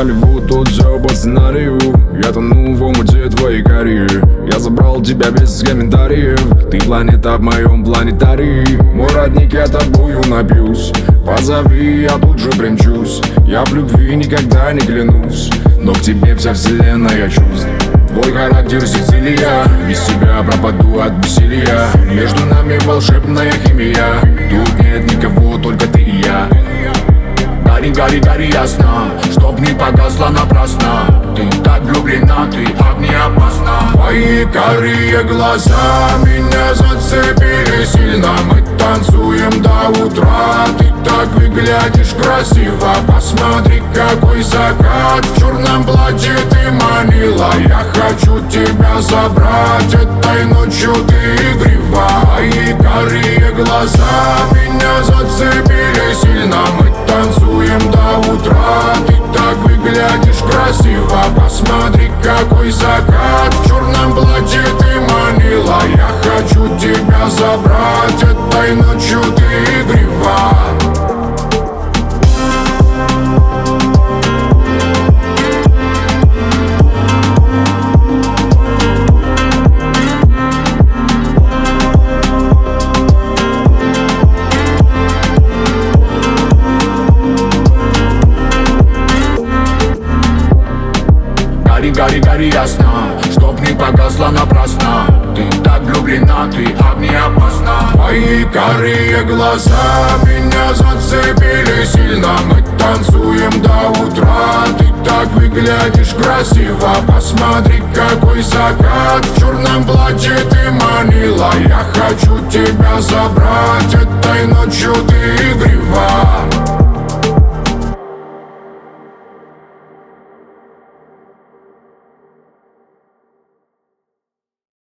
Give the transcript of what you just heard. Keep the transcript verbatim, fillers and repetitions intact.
Голливуд, тут все по сценарию. Я тону в омуте твоей карьеры. Я забрал тебя без комментариев. Ты планета в моем планетарии. Мой родник, я тобою напьюсь. Позови, я тут же примчусь. Я в любви никогда не клянусь, но к тебе вся вселенная чувств. Твой характер Сицилия, без тебя пропаду от бессилия. Между нами волшебная химия. Тут нет никого, только ты и я. Гори, гори, гори ясно, чтоб не погасла напрасно. Ты так влюблена, ты огнеопасна. Твои карие глаза меня зацепили сильно. Мы танцуем до утра. Ты так выглядишь красиво. Посмотри, какой закат. В черном платье ты манила. Я хочу тебя забрать. Этой ночью ты игрива. Твои карие глаза меня зацепили сильно. Мы танцуем до утра. Ты так выглядишь красиво. Посмотри, какой закат. В черном платье ты манила. Я хочу тебя забрать. Этой ночью ты игрива. Гори, гори, гори ясно, чтоб не погасла напрасно. Ты так влюблена, ты огнеопасна. Твои карие глаза меня зацепили сильно. Мы танцуем до утра. Ты так выглядишь красиво. Посмотри, какой закат. В черном платье ты манила. Я хочу тебя забрать. Этой ночью ты игрива.